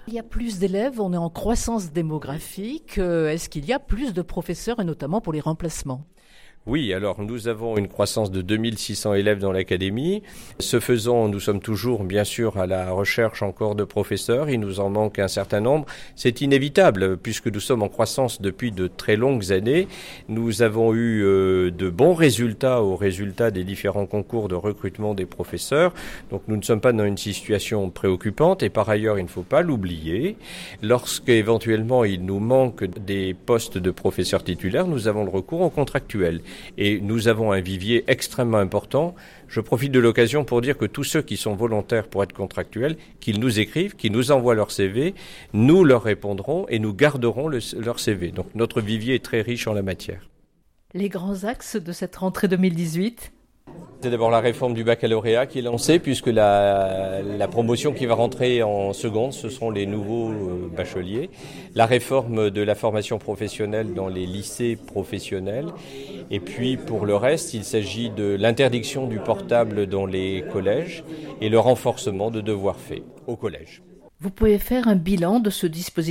Il y a plus d'élèves, on est en croissance démographique. Est-ce qu'il y a plus de professeurs et notamment pour les remplacements ? Oui, alors nous avons une croissance de 2600 élèves dans l'académie. Ce faisant, nous sommes toujours bien sûr à la recherche encore de professeurs. Il nous en manque un certain nombre. C'est inévitable puisque nous sommes en croissance depuis de très longues années. Nous avons eu de bons résultats aux résultats des différents concours de recrutement des professeurs. Donc nous ne sommes pas dans une situation préoccupante et par ailleurs, il ne faut pas l'oublier. Lorsqu'éventuellement il nous manque des postes de professeurs titulaires, nous avons le recours aux contractuels. Et nous avons un vivier extrêmement important. Je profite de l'occasion pour dire que tous ceux qui sont volontaires pour être contractuels, qu'ils nous écrivent, qu'ils nous envoient leur CV, nous leur répondrons et nous garderons leur CV. Donc notre vivier est très riche en la matière. Les grands axes de cette rentrée 2018 ? C'est d'abord la réforme du baccalauréat qui est lancée puisque la promotion qui va rentrer en seconde, ce seront les nouveaux bacheliers. La réforme de la formation professionnelle dans les lycées professionnels. Et puis pour le reste, il s'agit de l'interdiction du portable dans les collèges et le renforcement de devoirs faits au collège. Vous pouvez faire un bilan de ce dispositif ?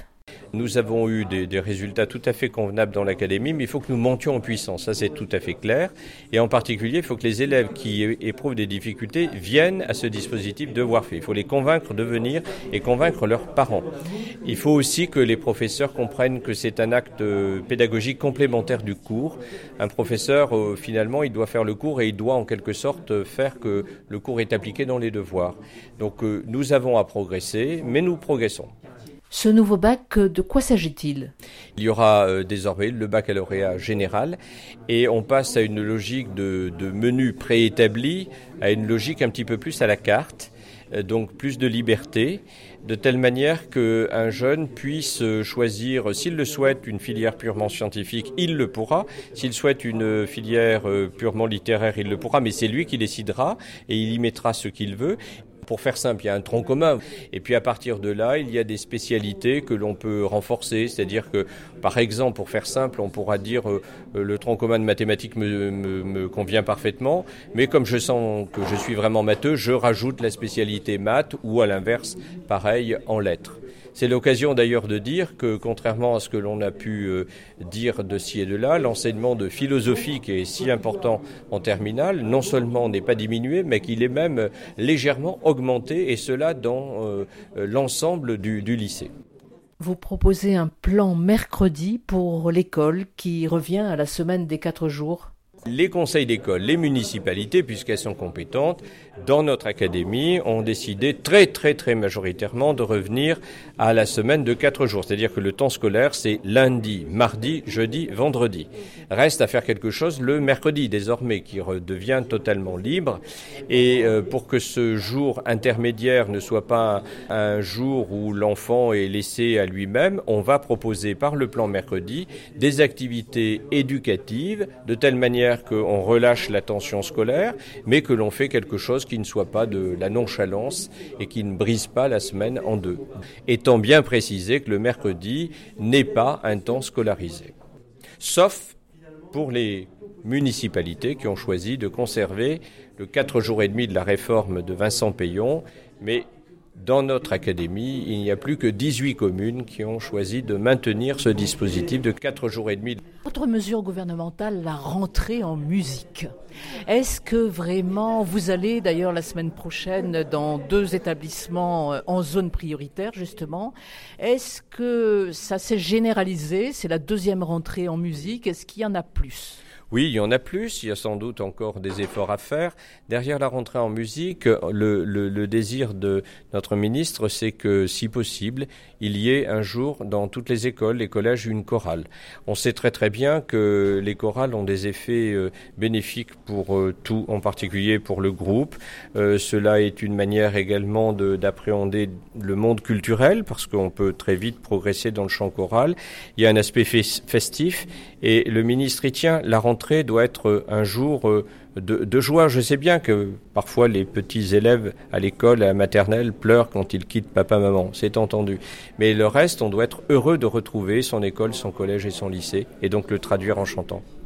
Nous avons eu des résultats tout à fait convenables dans l'académie, mais il faut que nous montions en puissance, ça c'est tout à fait clair. Et en particulier, il faut que les élèves qui éprouvent des difficultés viennent à ce dispositif devoir fait. Il faut les convaincre de venir et convaincre leurs parents. Il faut aussi que les professeurs comprennent que c'est un acte pédagogique complémentaire du cours. Un professeur, finalement, il doit faire le cours et il doit en quelque sorte faire que le cours est appliqué dans les devoirs. Donc nous avons à progresser, mais nous progressons. Ce nouveau bac, de quoi s'agit-il ? Il y aura désormais le baccalauréat général et on passe à une logique de menu préétabli, à une logique un petit peu plus à la carte, donc plus de liberté, de telle manière qu'un jeune puisse choisir, s'il le souhaite, une filière purement scientifique, il le pourra. S'il souhaite une filière purement littéraire, il le pourra, mais c'est lui qui décidera et il y mettra ce qu'il veut. Pour faire simple, il y a un tronc commun. Et puis à partir de là, il y a des spécialités que l'on peut renforcer. C'est-à-dire que, par exemple, pour faire simple, on pourra dire le tronc commun de mathématiques me convient parfaitement. Mais comme je sens que je suis vraiment matheux, je rajoute la spécialité maths ou à l'inverse, pareil, en lettres. C'est l'occasion d'ailleurs de dire que, contrairement à ce que l'on a pu dire de ci et de là, l'enseignement de philosophie qui est si important en terminale, non seulement n'est pas diminué, mais qu'il est même légèrement augmenté, et cela dans l'ensemble du lycée. Vous proposez un plan mercredi pour l'école qui revient à la semaine des 4 jours. Les conseils d'école, les municipalités, puisqu'elles sont compétentes, dans notre académie, ont décidé très majoritairement de revenir à la semaine de 4 jours. C'est-à-dire que le temps scolaire, c'est lundi, mardi, jeudi, vendredi. Reste à faire quelque chose le mercredi, désormais, qui redevient totalement libre. Et pour que ce jour intermédiaire ne soit pas un jour où l'enfant est laissé à lui-même, on va proposer par le plan mercredi des activités éducatives, de telle manière qu'on relâche la tension scolaire, mais que l'on fait quelque chose qui ne soit pas de la nonchalance et qui ne brise pas la semaine en deux. Étant bien précisé que le mercredi n'est pas un temps scolarisé. Sauf pour les municipalités qui ont choisi de conserver le 4 jours et demi de la réforme de Vincent Peillon, mais dans notre académie, il n'y a plus que 18 communes qui ont choisi de maintenir ce dispositif de 4 jours et demi. Autre mesure gouvernementale, la rentrée en musique. Est-ce que vraiment, vous allez d'ailleurs la semaine prochaine dans 2 établissements en zone prioritaire justement, est-ce que ça s'est généralisé ? C'est la 2e rentrée en musique, est-ce qu'il y en a plus ? Oui, il y en a plus, il y a sans doute encore des efforts à faire. Derrière la rentrée en musique, le désir de notre ministre, c'est que, si possible, il y ait un jour dans toutes les écoles, les collèges, une chorale. On sait très bien que les chorales ont des effets bénéfiques pour tout, en particulier pour le groupe. Cela est une manière également d'appréhender le monde culturel, parce qu'on peut très vite progresser dans le chant choral. Il y a un aspect festif, et le ministre y tient. La rentrée doit être un jour de joie. Je sais bien que parfois les petits élèves à l'école, à la maternelle, pleurent quand ils quittent papa-maman, c'est entendu. Mais le reste, on doit être heureux de retrouver son école, son collège et son lycée, et donc le traduire en chantant.